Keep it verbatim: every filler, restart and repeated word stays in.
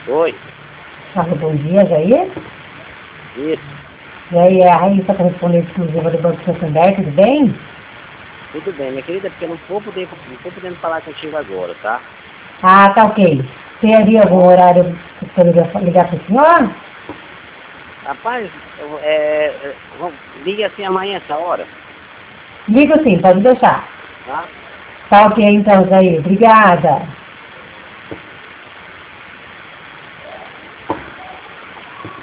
Oi, Alô, bom dia, Jair. isso, E aí, é a Raíssa, correspondente exclusiva do Banco Santander, tudo bem? tudo bem, minha querida, porque eu não vou poder, não tô podendo falar contigo agora, tá? Ah, tá ok. Teria algum horário que eu poderia ligar para o senhor? Rapaz, eu, é, é, vamos- liga assim amanhã essa hora, Ligo sim, pode deixar. tá? Tá ok então, Jair. Obrigada.